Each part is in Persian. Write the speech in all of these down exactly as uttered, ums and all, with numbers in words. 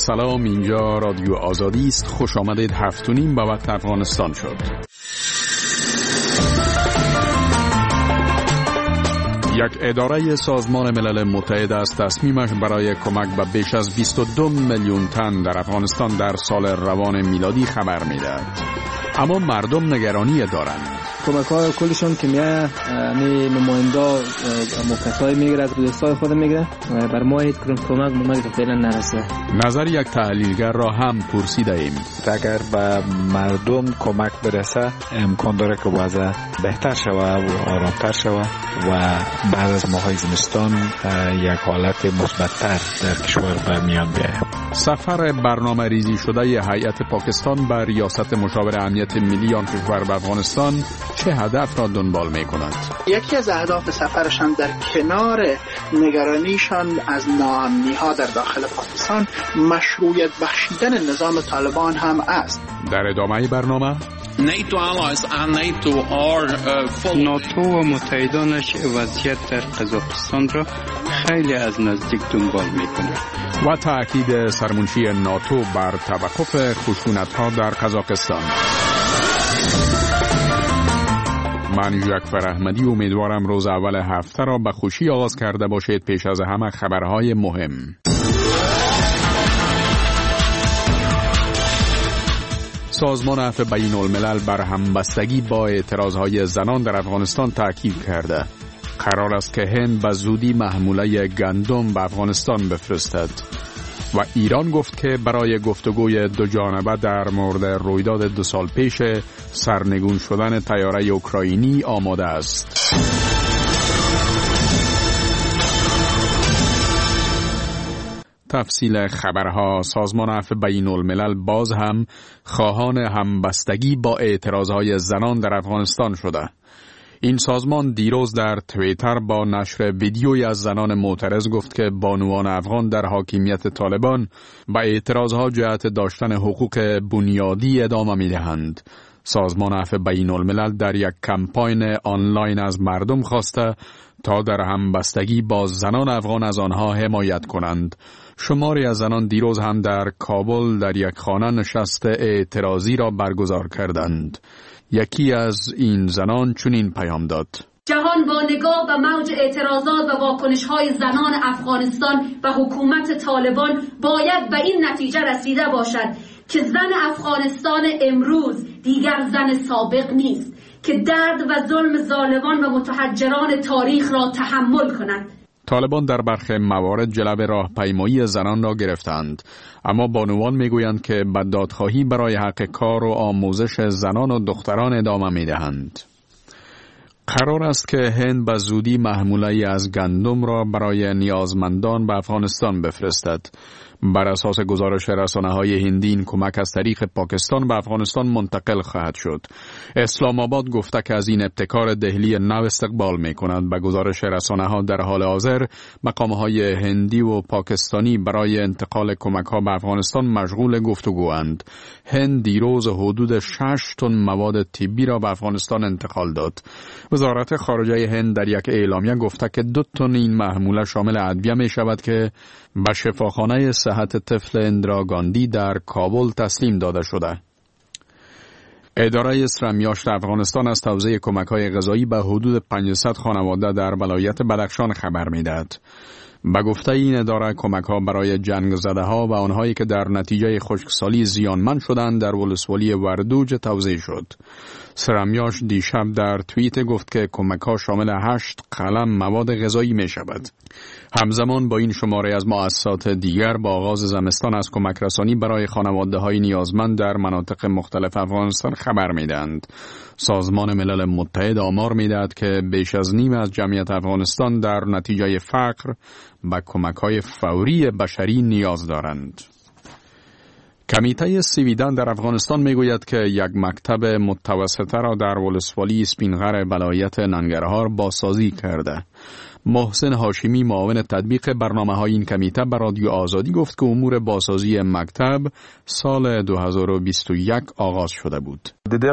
سلام، اینجا رادیو آزادی است. خوش آمدید. هفت و نیم به وقت افغانستان شد. یک اداره سازمان ملل متحد از تصمیمش برای کمک به بیش از بیست و دو میلیون تن در افغانستان در سال روان میلادی خبر میدهد. اما مردم نگرانی دارند. کمک های کلشون که میایه می نماینده موکتای میگیره، از دوستای خود میگیره و بر ما هیچ کدوم کمک ممکن فعلا نرسه. نظر یک تحلیلگر را هم پرسیده ایم. اگر به مردم کمک برسه امکان داره که وضع بهتر شود و آرامتر شود و بعد از ماهای زمستان یک حالت مثبت‌تر در کشور به میان بیاید. سفر برنامه ریزی شده هیئت پاکستان به ریاست مشاور امنیت ملی آن کشور به افغانستان چه هدف را دنبال می کند؟ یکی از اهداف سفرشان در کنار نگرانیشان از ناامنی ها در داخل پاکستان مشروعیت بخشیدن نظام طالبان هم است. در ادامه برنامه ناتو و متحدانش وضعیت در قزاقستان را خیلی از نزدیک دنبال می کند و تأکید سرمنشی ناتو بر توقف خشونت‌ها در قزاقستان. من یکفر احمدی امیدوارم روز اول هفته را به خوشی آغاز کرده باشید. پیش از همه خبرهای مهم. سازمان عفو بین الملل بر همبستگی با اعتراضهای زنان در افغانستان تاکید کرده. قرار است که هند به زودی محموله گندم به افغانستان بفرستد. و ایران گفت که برای گفتگوی دو جانبه در مورد رویداد دو سال پیش سرنگون شدن طیاره اوکراینی آماده است. تفصیل خبرها. سازمان عفو بین الملل باز هم خواهان همبستگی با اعتراضهای زنان در افغانستان شده. این سازمان دیروز در توییتر با نشر ویدیویی از زنان معترض گفت که بانوان افغان در حاکمیت طالبان به اعتراضها جهت داشتن حقوق بنیادی ادامه می‌دهند. سازمان عفو بین الملل در یک کمپاین آنلاین از مردم خواسته تا در همبستگی با زنان افغان از آنها حمایت کنند. شماری از زنان دیروز هم در کابل در یک خانه نشست اعتراضی را برگزار کردند. یکی از این زنان چنین پیام داد: جهان با نگاه به موج اعتراضات و واکنش‌های زنان افغانستان و حکومت طالبان باید به این نتیجه رسیده باشد که زن افغانستان امروز دیگر زن سابق نیست که درد و ظلم ظالمان و متحجران تاریخ را تحمل کند. طالبان در برخی موارد جلب راهپیمایی زنان را گرفتند، اما بانوان میگویند که به دادخواهی برای حق کار و آموزش زنان و دختران ادامه میدهند. قرار است که هند به زودی محموله‌ای از گندم را برای نیازمندان به افغانستان بفرستد. بر اساس گزارش رسانه‌های هندی این کمک از طریق پاکستان به افغانستان منتقل خواهد شد. اسلام آباد گفته که از این ابتکار دهلی نو استقبال می‌کند. به گزارش رسانه‌ها در حال حاضر مقام‌های هندی و پاکستانی برای انتقال کمک‌ها به افغانستان مشغول گفتگواند. هند دیروز حدود شش تن مواد طبی را به افغانستان انتقال داد. وزارت خارجه هند در یک اعلامیه گفته که دو تن این محموله شامل ادویه می‌شود که به شفاخانه صحت طفل اندرا گاندی در کابل تسلیم داده شده. اداره اسرمیاشت افغانستان از توزیع کمک‌های غذایی به حدود پانصد خانواده در ولایت بدخشان خبر می‌دهد. به گفته این اداره کمک‌ها برای جنگ زده‌ها و آنهایی که در نتیجه خشکسالی زیانمند شدند در ولسوالی وردوج توزیع شد. سرمیاش دیشب در توییت گفت که کمک‌ها شامل هشت قلم مواد غذایی می‌شود. همزمان با این شماره از مؤسسات دیگر با آغاز زمستان از کمک رسانی برای خانواده‌های نیازمند در مناطق مختلف افغانستان خبر می‌دهند. سازمان ملل متحد آمار می‌دهد که بیش از نیم از جمعیت افغانستان در نتیجه فقر به کمک‌های فوری بشری نیاز دارند. کمیته سویدن در افغانستان میگوید که یک مکتب متوسطه را در ولسوالی سپینغر ولایت ننگرهار بازسازی کرده. محسن هاشمی معاون تطبیق برنامه‌های این کمیته به رادیو آزادی گفت که امور بازسازی مکتب سال دو هزار و بیست و یک آغاز شده بود.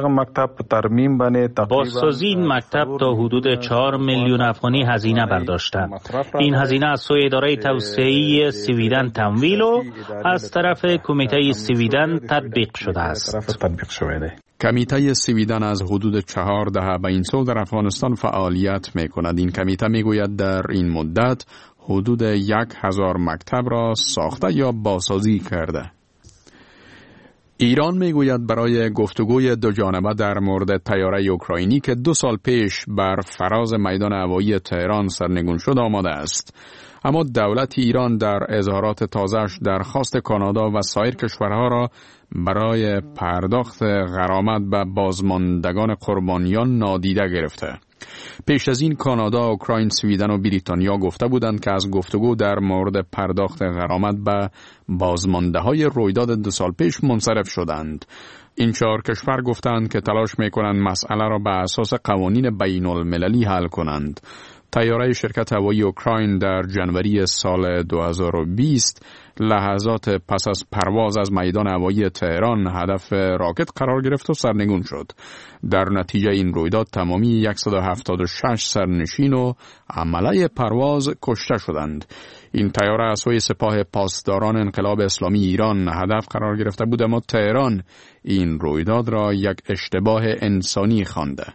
بازسازی این مکتب تا حدود چهار میلیون افغانی هزینه برداشته. این هزینه از سوی اداره توسعه سویدن تمویل و از طرف کمیته سویدن تطبیق شده است. کمیته سویدن از حدود چهار دهه به این سو در افغانستان فعالیت می کند. این کمیته می گوید در این مدت حدود یک هزار مکتب را ساخته یا بازسازی کرده. ایران می گوید برای گفتگوی دو جانبه در مورد طیاره اوکراینی که دو سال پیش بر فراز میدان هوایی تهران سرنگون شد آماده است. اما دولت ایران در اظهارات تازه‌اش درخواست کانادا و سایر کشورها را برای پرداخت غرامت به بازماندگان قربانیان نادیده گرفته. پیش از این کانادا، اوکراین، سویدن و بریتانیا گفته بودند که از گفتگو در مورد پرداخت غرامت به بازمانده‌های رویداد دو سال پیش منصرف شدند. این چهار کشور گفتند که تلاش می‌کنند مسئله را به اساس قوانین بین المللی حل کنند. طیاره شرکت هوایی اوکراین در جنوری سال دو هزار و بیست لحظات پس از پرواز از میدان هوایی تهران هدف راکت قرار گرفت و سرنگون شد. در نتیجه این رویداد تمامی صد و هفتاد و شش سرنشین و عمله پرواز کشته شدند. این طیاره از سوی سپاه پاسداران انقلاب اسلامی ایران هدف قرار گرفته بود، اما تهران این رویداد را یک اشتباه انسانی خوانده.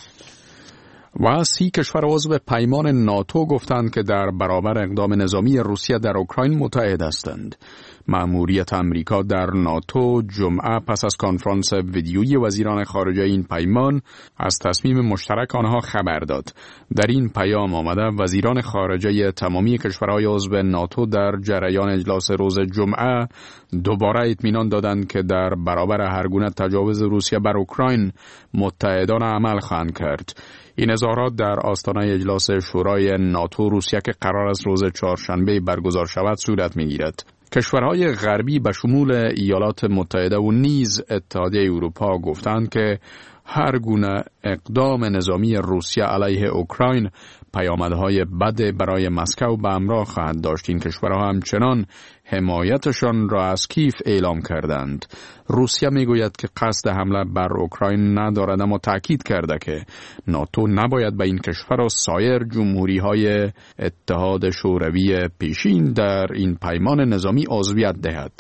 و سی کشور عضو پیمان ناتو گفتند که در برابر اقدام نظامی روسیه در اوکراین متحد هستند. مأموریت امریکا در ناتو جمعه پس از کنفرانس ویدیویی وزیران خارجه این پیمان از تصمیم مشترک آنها خبر داد. در این پیام آمده وزیران خارجه تمامی کشورهای عضو ناتو در جریان اجلاس روز جمعه دوباره اطمینان دادند که در برابر هر گونه تجاوز روسیه بر اوکراین متحدانه عمل خواهند کرد. این اظهارات در آستانه اجلاس شورای ناتو روسیه که قرار است روز چهارشنبه برگزار شود صورت می‌گیرد. کشورهای غربی به شمول ایالات متحده و نیز اتحادیه اروپا گفتند که هر گونه اقدام نظامی روسیه علیه اوکراین پیامدهای بد برای مسکو به همراه خواهد داشت. این کشورها همچنان حمایتشان را از کیف اعلام کردند. روسیه میگوید که قصد حمله بر اوکراین ندارد، اما تأکید کرده که ناتو نباید به این کشور و سایر جمهوری‌های اتحاد شوروی پیشین در این پیمان نظامی عضویت دهد.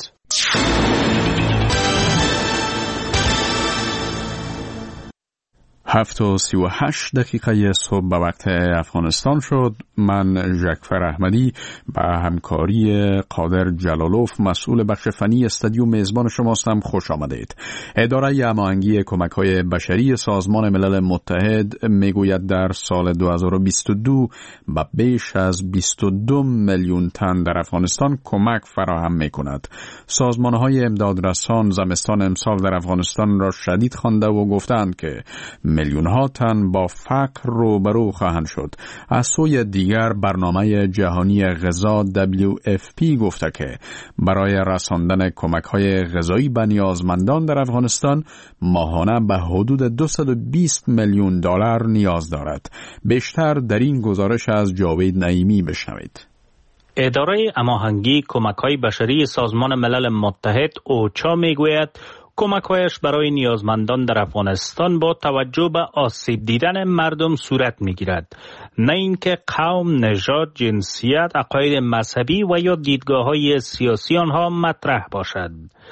هفت و سی و هشت دقیقه صبح به وقت افغانستان شد. من ژکفر احمدی به همکاری قادر جلالوف مسئول بخش فنی استودیو میزبان شماستم. خوش آمدید. اداره هماهنگی کمک‌های بشری سازمان ملل متحد میگوید در سال دو هزار و بیست و دو به بیش از بیست و دو میلیون تن در افغانستان کمک فراهم میکند. سازمان‌های امدادرسان زمستان امسال در افغانستان را شدید خوانده و گفتند که میلیون ها تن با فقر روبرو خواهند شد. از سوی دیگر برنامه جهانی غذا دبلیو اف پی گفته که برای رساندن کمک‌های غذایی به نیازمندان در افغانستان ماهانه به حدود دویست و بیست میلیون دلار نیاز دارد. بیشتر در این گزارش از جاوید نعیمی بشنوید. اداره هماهنگی کمک‌های بشری سازمان ملل متحد اوچا میگوید کمک‌هایش برای نیازمندان در افغانستان با توجه به آسیب دیدن مردم صورت می‌گیرد، نه اینکه قوم، نژاد، جنسیت، عقاید مذهبی و یا دیدگاه‌های سیاسی آنها مطرح باشد.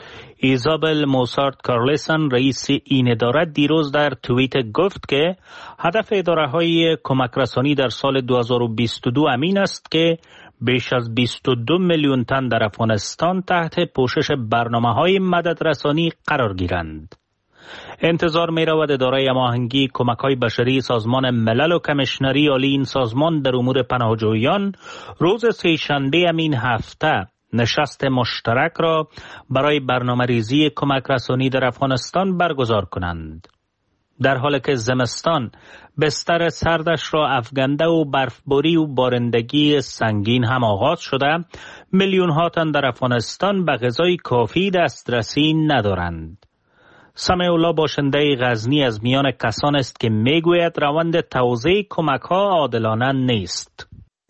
ایزابل موسارت کارلسن رئیس این اداره دیروز در توییت گفت که هدف اداره‌های کمک رسانی در سال دو هزار و بیست و دو امین است که بیش از بیست و دو میلیون تن در افغانستان تحت پوشش برنامه‌های مددرسانی قرار گیرند. انتظار می‌رود اداره هماهنگی کمک‌های بشری سازمان ملل و کمیشنری عالی این سازمان در امور پناهجویان روز سه‌شنبه همین هفته نشست مشترک را برای برنامه‌ریزی کمک رسانی در افغانستان برگزار کنند. در حالی که زمستان بستر سردش را افکنده و برفباری و بارندگی سنگین هم آغاز شده، میلیون ها تن در افغانستان به غذای کافی دسترسی ندارند. سمیع الله باشنده غزنی از میان کسان است که میگوید روند توزیع کمک ها عادلانه نیست.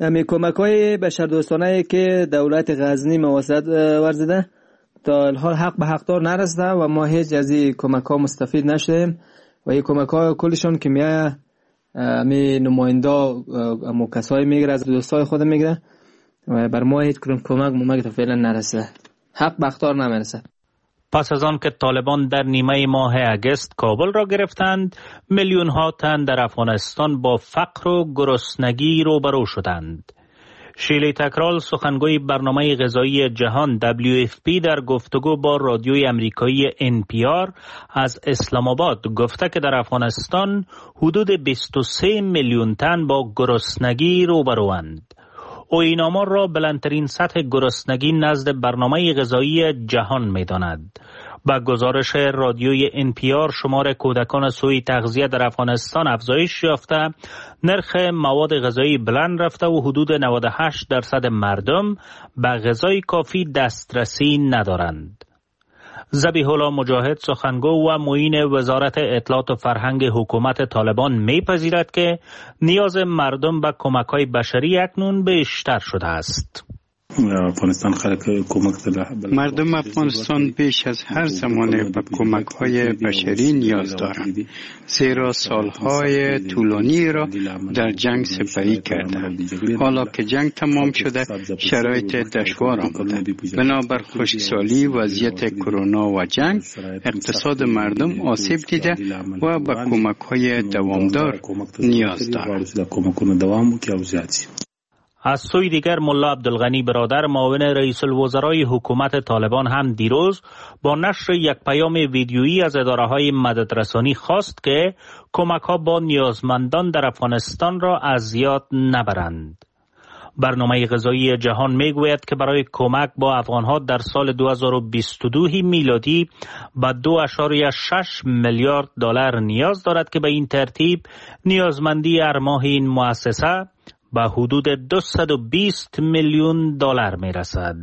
امی کمک های بشردوستانه که دولت غزنی مواسط ورزیده تا الحال حق به حقدار نرسیده و ما هیچ از این کمک ها مستفید نشدیم و این کمک ها کلشون که میایه امی نماینده امو کسایی میگیره از دوستای خود میگیره و بر ما هیچ کدوم کمک ممکن فعلا نرسیده، حق به حقدار نمیرسه. پس از آن که طالبان در نیمه ماه اگست کابل را گرفتند، میلیون ها تن در افغانستان با فقر و گرسنگی روبرو شدند. شیلی تکرال سخنگوی برنامه غذایی جهان دبلیو اف پی در گفتگو با رادیوی امریکایی ان پی آر از اسلام آباد گفته که در افغانستان حدود بیست و سه میلیون تن با گرسنگی روبروند. او این آمار را بلندترین سطح گرسنگی نزد برنامه غذایی جهان می‌داند. با گزارش رادیوی ان پی آر شمار کودکان سوی تغذیه در افغانستان افزایش یافته، نرخ مواد غذایی بلند رفته و حدود نود و هشت درصد مردم به غذای کافی دسترسی ندارند. ذبیح الله مجاهد سخنگو و معین وزارت اطلاعات و فرهنگ حکومت طالبان میپذیرد که نیاز مردم به کمک‌های بشری اکنون بیشتر شده است. افغانستان خلق کمک مردم افغانستان بیش از هر زمانه به کمک‌های بشری نیاز دارند، زیرا سالهای طولانی را در جنگ سپری کردند. حالا که جنگ تمام شده شرایط دشوار آمده. بنابر خشکسالی، وضعیت کرونا و جنگ اقتصاد مردم آسیب دیده و به کمک‌های دوامدار نیاز دارند. از سوی دیگر ملا عبدالغنی برادر معاون رئیس الوزرای حکومت طالبان هم دیروز با نشر یک پیام ویدیویی از اداره‌های مددرسانی خواست که کمک‌ها با نیازمندان در افغانستان را از زیاد نبرند. برنامه غذایی جهان میگوید که برای کمک با افغانها در سال دو هزار و بیست و دو میلادی به دو اشاریه شش میلیارد دلار نیاز دارد که به این ترتیب نیازمندی هر ماه این مؤسسه به حدود دویست و بیست میلیون دلار می رسد.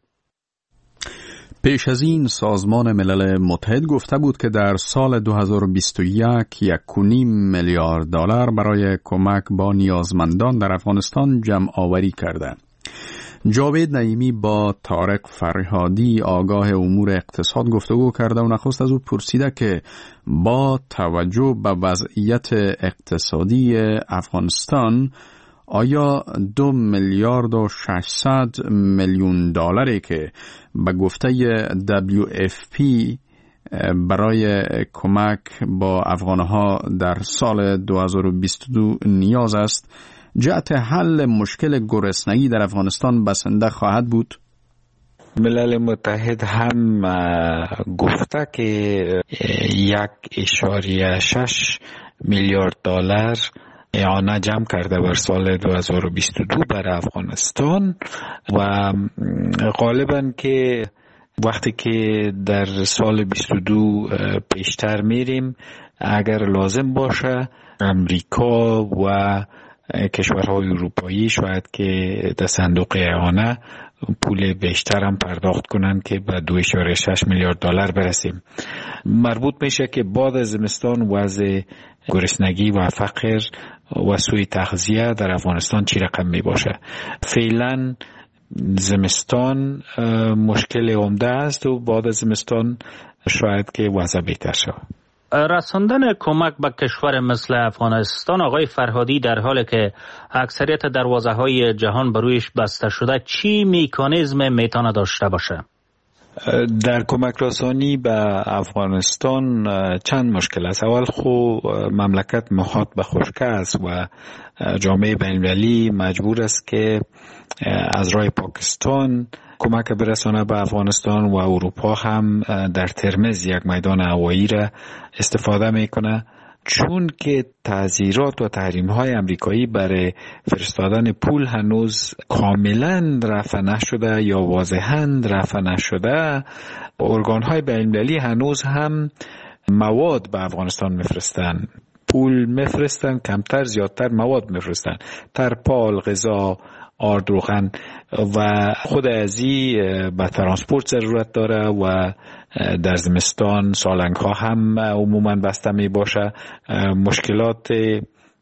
پیش از این سازمان ملل متحد گفته بود که در سال دو هزار و بیست و یک یک و نیم میلیارد دلار برای کمک با نیازمندان در افغانستان جمع آوری کرده. جاوید نعیمی با طارق فرهادی آگاه امور اقتصاد گفتگو کرده و نخست از او پرسیده که با توجه به وضعیت اقتصادی افغانستان آیا دو میلیارد و ششصد میلیون دلاری که به گفته دبلیو اف پی برای کمک با افغانها در سال دو هزار و بیست و دو نیاز است جهت حل مشکل گرسنگی در افغانستان بسنده خواهد بود؟ ملل متحد هم گفته که یک اشاریه شش میلیارد دلار اعانه جمع کرده بر سال دو هزار و بیست و دو بر افغانستان و غالباً که وقتی که در سال بیست و دو پیشتر میریم اگر لازم باشه امریکا و کشورهای اروپایی شاید که در صندوق اعانه پول بیشتر هم پرداخت کنن که به دو اشاره شش میلیارد دلار برسیم. مربوط میشه که بعد از زمستان وضع گرسنگی و فقر و سوء تغذیه در افغانستان چی رقم می باشه. فعلا زمستان مشکل عمده است و بعد از زمستان شاید که وضع بهتر شود. رساندن کمک به کشور مثل افغانستان، آقای فرهادی، در حالی که اکثریت دروازه‌های جهان برویش بسته شده، چی مکانیزم میتونه داشته باشه؟ در کمک رسانی به افغانستان چند مشکل است. اول خو مملکت محاط به خشکی است و جامعه بین‌المللی مجبور است که از راه پاکستان کمک برسانه به افغانستان و اروپا هم در ترمز یک میدان هوایی را استفاده میکنه، چون که تعزیرات و تحریم‌های امریکایی برای فرستادن پول هنوز کاملا رفع نشده یا واضحاً رفع نشده. ارگان‌های بین‌المللی هنوز هم مواد به افغانستان میفرستن، پول میفرستن، کمتر زیادتر مواد میفرستن، ترپال، غذا، آرد روغن و خود ازی به ترانسپورت ضرورت داره و در زمستان سالنگ ها هم عموما بسته می باشه. مشکلات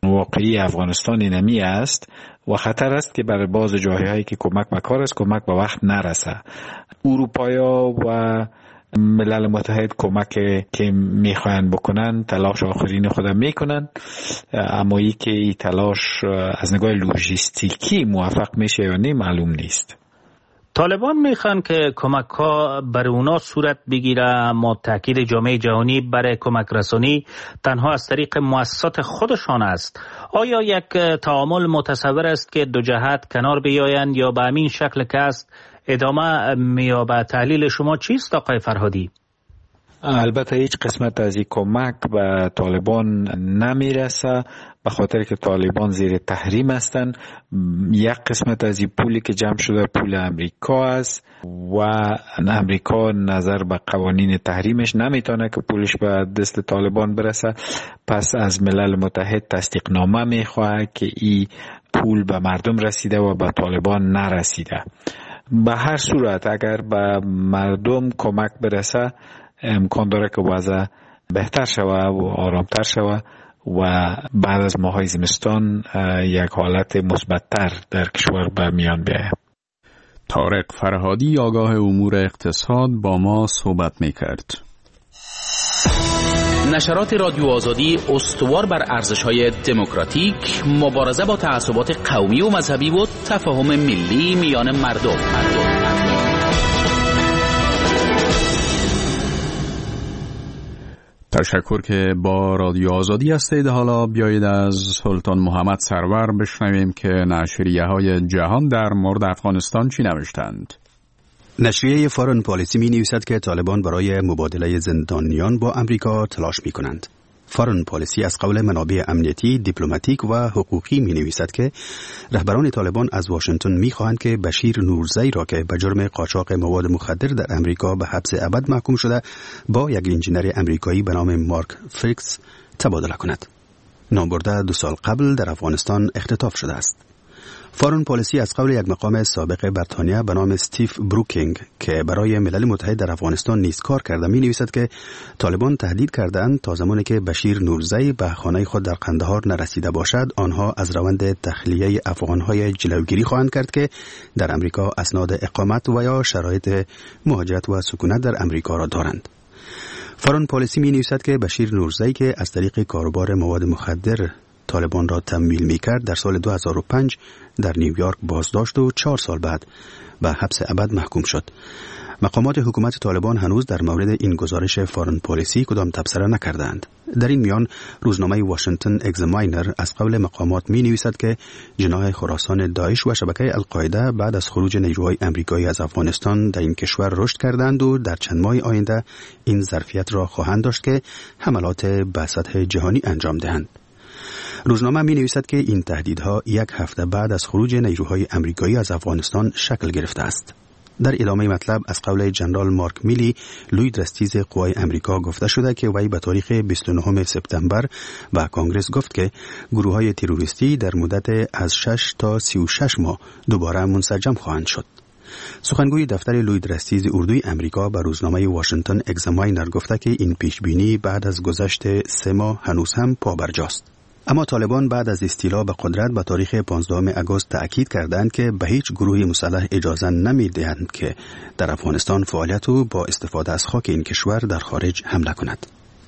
واقعی افغانستان اینمی است و خطر است که برای باز جاهای هایی که کمک بکار است کمک به وقت نرسه. اروپایا و ملل متحد کمک که میخواین بکنن تلاش آخرین خودم میکنن، اما ای که ای تلاش از نگاه لوجستیکی موفق میشه یا نه معلوم نیست. طالبان میخوان که کمک ها بر اونا صورت بگیره، اما تاکید جامعه جهانی برای کمک رسانی تنها از طریق مؤسسات خودشان است. آیا یک تعامل متصور است که دو جهت کنار بیایند یا به همین شکل که است ادامه میابد؟ تحلیل شما چیست آقای فرهادی؟ البته هیچ قسمت از این کمک به طالبان نمیرسه، به خاطر که طالبان زیر تحریم هستن. یک قسمت از این پولی که جمع شده پول امریکا است و امریکا نظر به قوانین تحریمش نمیتونه که پولش به دست طالبان برسه، پس از ملل متحد تصدیق نامه میخواه که این پول به مردم رسیده و به طالبان نرسیده. به هر صورت اگر به مردم کمک برسه امکان داره که وضع بهتر شوه و آرامتر شوه و بعد از ماهای زمستان یک حالت مثبت‌تر در کشور به میان بیاید. طارق فرهادی آگاه امور اقتصاد با ما صحبت می‌کرد. نشرات رادیو آزادی استوار بر ارزش‌های دموکراتیک، مبارزه با تعصبات قومی و مذهبی و تفاهم ملی میان مردم. تشکر که با رادیو آزادی هستید. حالا بیایید از سلطان محمد سرور بشنویم که نشریه های جهان در مورد افغانستان چی نوشتند. نشریه فارن پالیسی می نویسد که طالبان برای مبادله زندانیان با امریکا تلاش می کنند. فارن پالیسی از قول منابع امنیتی، دیپلماتیک و حقوقی می نویسد که رهبران طالبان از واشنگتن می خواهند که بشیر نورزی را که به جرم قاچاق مواد مخدر در امریکا به حبس ابد محکوم شده با یک انجینر امریکایی به نام مارک فریکس تبادله کند. نامبرده دو سال قبل در افغانستان اختطاف شده است. فارن پالیسی از قول یک مقام سابق بریتانیا به نام استیف بروکینگ که برای ملل متحد در افغانستان نیز کار کرده می نویسد که طالبان تهدید کردند تا زمانی که بشیر نورزی به خانه خود در قندهار نرسیده باشد آنها از روند تخلیه افغانهای جلوگیری خواهند کرد که در امریکا اسناد اقامت و یا شرایط مهاجرت و سکونت در امریکا را دارند. فارن پالیسی می نویسد که بشیر نورزی که از طریق کاروبار مواد مخدر طالبان را تمویل می کرد در سال دو هزار و پنج در نیویورک بازداشت و چهار سال بعد به حبس ابد محکوم شد. مقامات حکومت طالبان هنوز در مورد این گزارش فارن پالیسی کدام تبصره نکردند. در این میان روزنامه واشنگتن اگزاماینر از قول مقامات می نویسد که جناح خراسان داعش و شبکه القاعده بعد از خروج نیروهای امریکایی از افغانستان در این کشور رشد کردند و در چند ماه آینده این ظرفیت را خواهند داشت که حملات به سطح جهانی انجام دهند. روزنامه می نویسد که این تهدیدها یک هفته بعد از خروج نیروهای امریکایی از افغانستان شکل گرفته است. در ادامه مطلب از قول جنرال مارک میلی لوی درستیز قوای امریکا گفته شده که وی به تاریخ بیست و نهم سپتامبر به کانگرس گفت که گروه‌های تروریستی در مدت از شش تا سی و شش ماه دوباره منسجم خواهند شد. سخنگوی دفتر لوی درستیز اردوی امریکا به روزنامه واشنگتن اگزاماینر گفته که این پیشبینی بعد از گذشت سه ماه هنوز هم پابرجاست. اما طالبان بعد از استیلا به قدرت به تاریخ پانزدهم آگوست تأکید کردند که به هیچ گروهی مسلح اجازه نمی‌دهند که در افغانستان فعالیت و با استفاده از خاک این کشور در خارج حمله کند.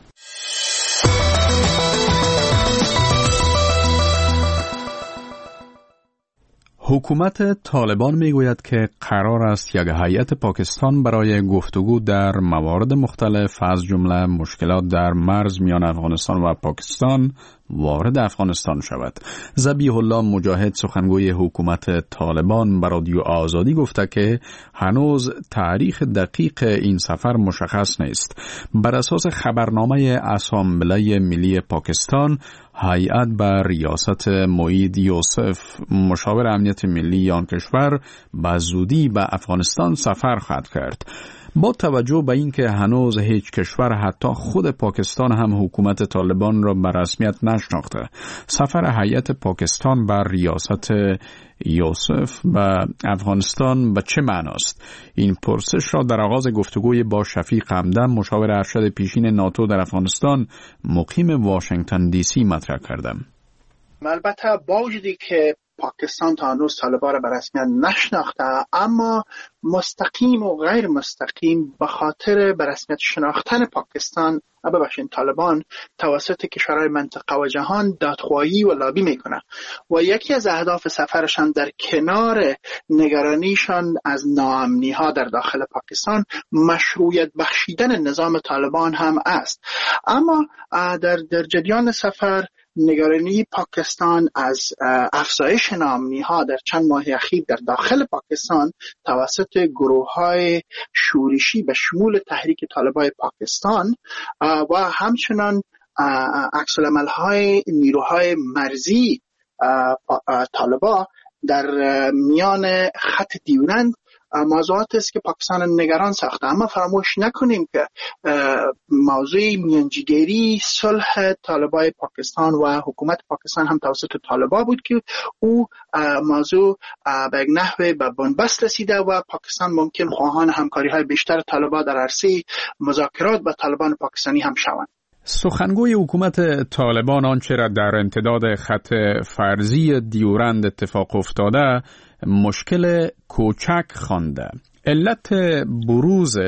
حکومت طالبان میگوید که قرار است یک هیئت پاکستان برای گفتگو در موارد مختلف از جمله مشکلات در مرز میان افغانستان و پاکستان وارد افغانستان شود. ذبیح الله مجاهد سخنگوی حکومت طالبان به رادیو آزادی گفته که هنوز تاریخ دقیق این سفر مشخص نیست. بر اساس خبرنامه اسامبله ملی پاکستان، هیئت به ریاست معید یوسف مشاور امنیت ملی آن کشور به زودی به افغانستان سفر خواهد کرد. با توجه به اینکه هنوز هیچ کشور حتی خود پاکستان هم حکومت طالبان را به رسمیت نشناخته، سفر هیئت پاکستان بر ریاست یوسف به افغانستان به چه معناست؟ این پرسش را در آغاز گفتگوی با شفیق همدم مشاور ارشد پیشین ناتو در افغانستان مقیم واشنگتن دی سی مطرح کردم. البته با وجودی که پاکستان تا هنوز طالبان را به رسمیت نشناخته، اما مستقیم و غیر مستقیم به خاطر به رسمیت شناختن پاکستان ببخشید طالبان توسط کشورهای منطقه و جهان دادخواهی و لابی میکنه و یکی از اهداف سفرشان در کنار نگرانیشان از ناامنی ها در داخل پاکستان مشروعیت بخشیدن نظام طالبان هم است. اما در در جریان سفر نگرانی پاکستان از افزایش ناامنی ها در چند ماه اخیر در داخل پاکستان توسط گروه های شورشی به شمول تحریک طالبان پاکستان و همچنان عکس العمل های نیروهای مرزی طالبان در میان خط دیورند موضوعات است که پاکستان نگران ساخته. اما فراموش نکنیم که موضوع میانجیگری صلح طالبان پاکستان و حکومت پاکستان هم توسط طالبان بود که او موضوع به یک نحوه به بنبست رسیده و پاکستان ممکن خواهان همکاری های بیشتر طالبان در عرصه مذاکرات با طالبان پاکستانی هم شوند. سخنگوی حکومت طالبان آنچه را در امتداد خط فرضی دیورند اتفاق افتاده مشکل کوچک خوانده. علت بروز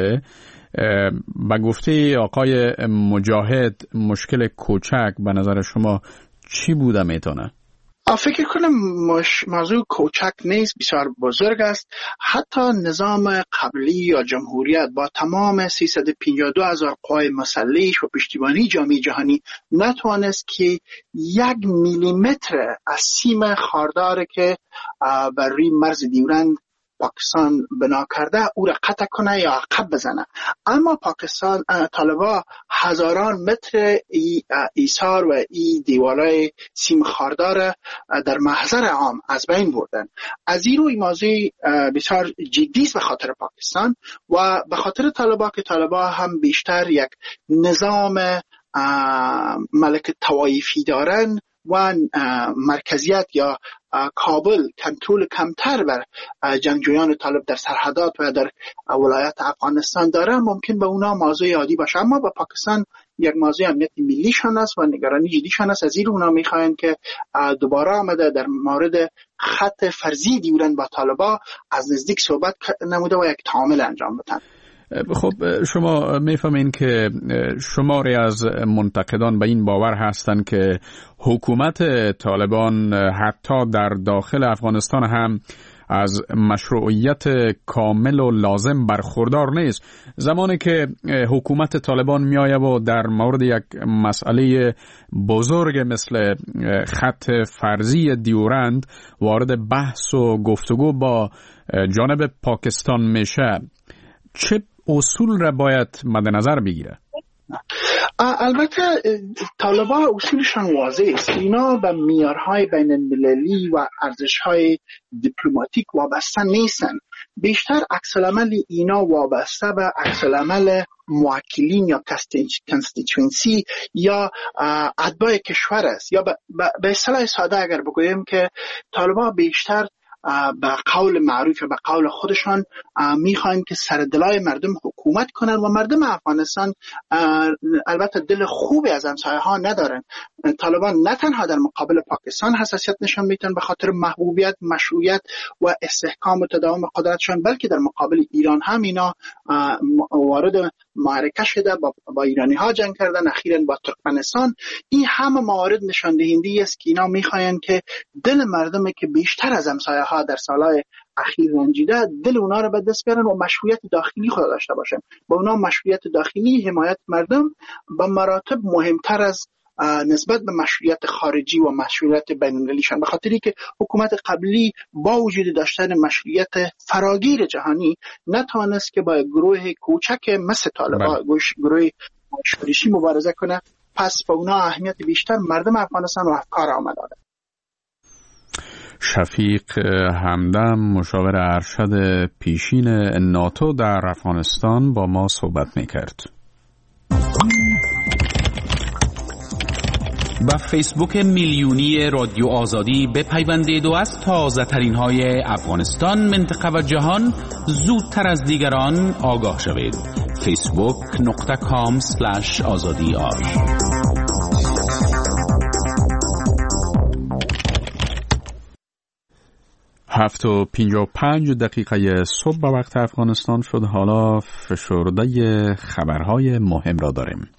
به گفته آقای مجاهد مشکل کوچک به نظر شما چی بوده میتونه؟ فکر کنم موضوع کوچک نیست، بسیار بزرگ است. حتی نظام قبلی یا جمهوریت با تمام سیصد و پنجاه و دو هزار قوای مسلح و پشتیبانی جامعه جهانی نتوانست که یک میلیمتر از سیم خاردار که بر روی مرز دیورند پاکستان بنا کرده او را قطع کنه یا عقب بزنه. اما پاکستان طالبان هزاران متر ای ایثار و ای دیوارای سیم خاردار در محضر عام از بین بردن. از این روی موضوع بسیار جدی است به خاطر پاکستان و به خاطر طالبان که طالبان هم بیشتر یک نظام ملک طوایفی دارن و مرکزیت یا کابل کنترل کمتر بر جنگجویان طالب در سرحدات و در ولایت افغانستان داره، ممکن به اونا موضوع عادی باشه. اما با پاکستان یک موضوع امنیت ملیشان است و نگرانی جدیشان است. از این اونا میخواین که دوباره آمده در مورد خط فرضی دیورند با طالبان از نزدیک صحبت نموده و یک تعامل انجام بدن. خب شما میفهمین که شماری از منتقدان به این باور هستند که حکومت طالبان حتی در داخل افغانستان هم از مشروعیت کامل و لازم برخوردار نیست. زمانی که حکومت طالبان میآید و در مورد یک مسئله بزرگ مثل خط فرضی دیورند وارد بحث و گفتگو با جانب پاکستان میشه، چه اصول را باید مد نظر بگیره؟ البته طالبان اصولشان واضح است. اینا به معیارهای بین المللی و ارزشهای دیپلماتیک وابسته نیستن. بیشتر عکس العمل اینا وابسته به عکس العمل موکلین یا کانستیتوئنسی یا اتباع کشور است. یا به اصطلاح ساده اگر بگویم که طالبان بیشتر به قول معروف و به قول خودشان میخواین که سر دلای مردم حکومت کنن و مردم افغانستان البته دل خوبی از همسایه ها ندارن. طالبان نه تنها در مقابل پاکستان حساسیت نشان میتن به خاطر محبوبیت، مشروعیت و استحکام و تداوم قدرتشان، بلکه در مقابل ایران هم اینا وارد معرکه شده، با, با ایرانی ها جنگ کردن، اخیراً با ترکمنستان. این همه موارد نشان دهنده است که اینا میخواین که دل مردم که بیشتر از همسایه ها در سالهای اخیر رنجیده، دل اونا رو به دست بیارن و مشروعیت داخلی خود داشته باشن. با اونا مشروعیت داخلی، حمایت مردم به مراتب مهمتر از نسبت به مشروعیت خارجی و مشروعیت بین‌المللیشان، به خاطری که حکومت قبلی با وجود داشتن مشروعیت فراگیر جهانی نتوانست که با گروه کوچک مثل طالبان، گروه شورشی مبارزه کنه. پس با اونا اهمیت بیشتر مردم افغانستان و افکار آمد داده. شفیق همدم، مشاور ارشد پیشین ناتو در افغانستان، با ما صحبت میکرد. با فیسبوک میلیونی رادیو آزادی بپیوندید و از تازه ترین های افغانستان، منطقه و جهان زودتر از دیگران آگاه شوید. فیسبوک نقطه کام سلش آزادی آر. هفت و پنجاه و پنج دقیقه صبح به وقت افغانستان شد. حالا فشرده خبرهای مهم را داریم.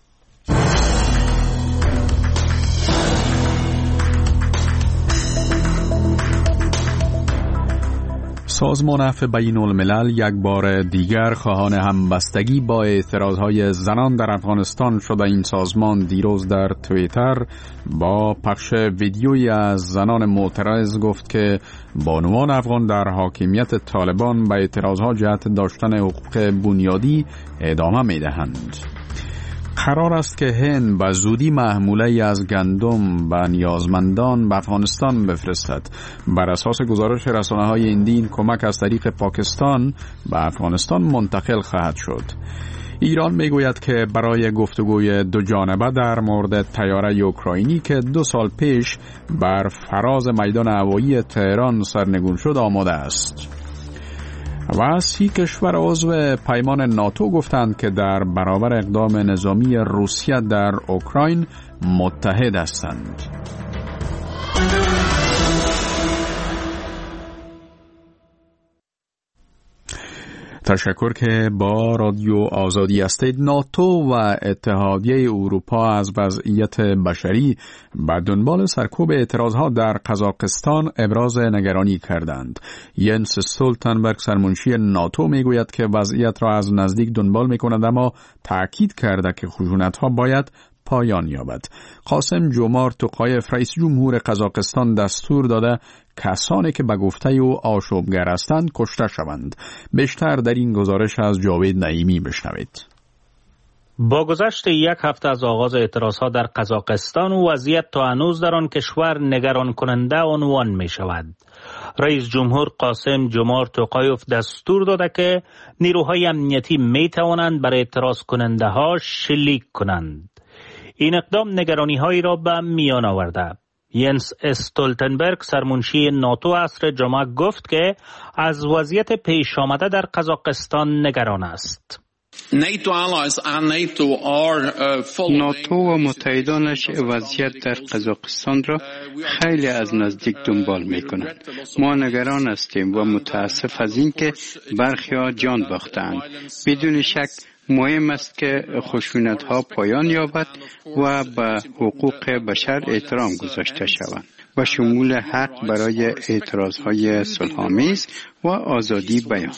سازمان عفو بین الملل یک بار دیگر خواهان همبستگی با اعتراضهای زنان در افغانستان شده. این سازمان دیروز در توییتر با پخش ویدیویی از زنان معترض گفت که بانوان افغان در حاکمیت طالبان به اعتراضها جهت داشتن حقوق بنیادی ادامه می‌دهند. قرار است که هند به زودی محموله از گندم به نیازمندان به افغانستان بفرستد. بر اساس گزارش رسانه‌های هندی این کمک از طریق پاکستان به افغانستان منتقل خواهد شد. ایران میگوید که برای گفتگوی دو جانبه در مورد طیاره اوکراینی که دو سال پیش بر فراز میدان هوایی تهران سرنگون شد آماده است. و سی کشور عضو پیمان ناتو گفتند که در برابر اقدام نظامی روسیه در اوکراین متحد هستند. تشکر که با رادیو آزادی هستید. ناتو و اتحادیه اروپا از وضعیت بشری به دنبال سرکوب اعتراضها در قزاقستان ابراز نگرانی کردند. ینس استولتنبرگ سرمنشی ناتو میگوید که وضعیت را از نزدیک دنبال میکند، اما تأکید کرده که خشونت‌ها باید پایان یابد. قاسم جومارت توقایف رئیس جمهور قزاقستان دستور داده کسانی که به گفته او آشوبگر هستند کشته شوند. بیشتر در این گزارش از جاوید نعیمی بشنوید. با گذشت یک هفته از آغاز اعتراضها در قزاقستان و وضعیت تا هنوز در آن کشور نگران کننده عنوان می شود. رئیس جمهور قاسم جومارت توقایف دستور داده که نیروهای امنیتی می توانند بر اعتراض کننده ها شلیک کنند. این اقدام نگرانی هایی را به میان آورده. ینس استولتنبرگ سرمنشی ناتو عصر جمعه گفت که از وضعیت پیش آمده در قزاقستان نگران است. ناتو و متحدانش وضعیت در قزاقستان را خیلی از نزدیک دنبال می کنند. ما نگران هستیم و متاسف از این که برخی ها جان باختند. بدون شک مهم است که خشونت‌ها پایان یابد و به حقوق بشر احترام گذاشته شوند و شمول حق برای اعتراض‌های صلح‌آمیز و آزادی بیان.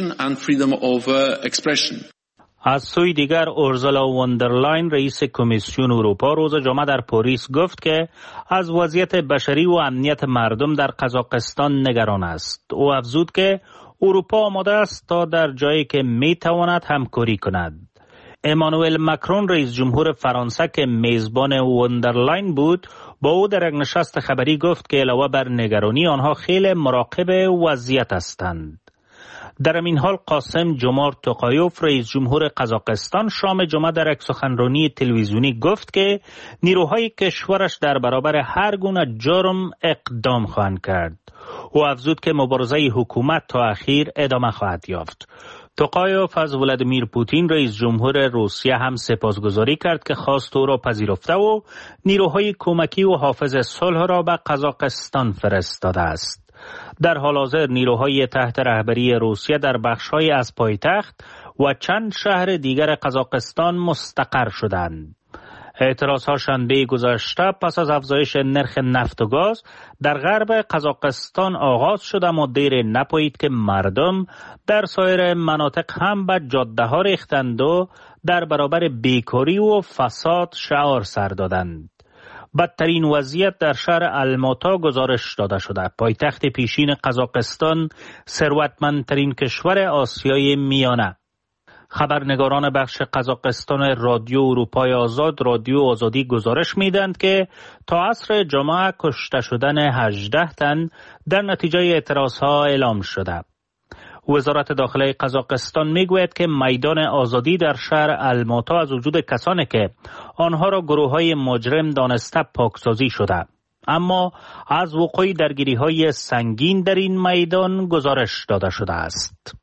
از سوی دیگر اورزولا وندرلاین رئیس کمیسیون اروپا روز جمعه در پاریس گفت که از وضعیت بشری و امنیت مردم در قزاقستان نگران است. او افزود که اروپا آماده است تا در جایی که می تواند همکاری کند. امانوئل مکرون رئیس جمهور فرانسه که میزبان وندرلاین بود با او در یک نشست خبری گفت که علاوه بر نگرانی آنها خیلی مراقب وضعیت هستند. در این حال قاسم جومارت توقایف رئیس جمهور قزاقستان شام جمعه در یک سخنرانی تلویزیونی گفت که نیروهای کشورش در برابر هر گونه جرم اقدام خواهند کرد. او افزود که مبارزه حکومت تا اخیر ادامه خواهد یافت. توقایف از ولادیمیر پوتین رئیس جمهور روسیه هم سپاسگزاری کرد که خواست او را پذیرفته و نیروهای کمکی و حافظ صلح را به قزاقستان فرستاده است. در حال حاضر نیروهای تحت رهبری روسیه در بخش‌های از پایتخت و چند شهر دیگر قزاقستان مستقر شدند. اعتراضها شنبه گذشته پس از افزایش نرخ نفت و گاز در غرب قزاقستان آغاز شد، اما دیر نپایید که مردم در سایر مناطق هم به جاده ها ریختند و در برابر بیکاری و فساد شعار سر دادند. بدترین وضعیت در شهر الماتا گزارش داده شده. پایتخت پیشین قزاقستان ثروتمندترین کشور آسیای میانه. خبرنگاران بخش قزاقستان رادیو اروپای آزاد رادیو آزادی گزارش میدند که تا عصر جمعه کشته شدن هجده تن در نتیجه اعتراضها اعلام شده. وزارت داخلی قزاقستان میگوید که میدان آزادی در شهر الماتا از وجود کسانی که آنها را گروه‌های مجرم دانسته پاکسازی شده، اما از وقوع درگیری‌های سنگین در این میدان گزارش داده شده است.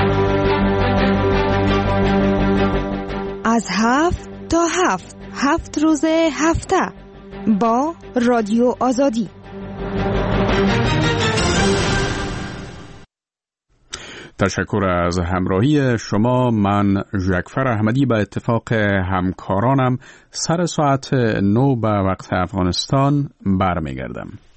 از هفت تا هفت هفت روز هفته با رادیو آزادی. تشکر از همراهی شما. من ژکفر احمدی به اتفاق همکارانم سر ساعت نو به وقت افغانستان برمیگردم.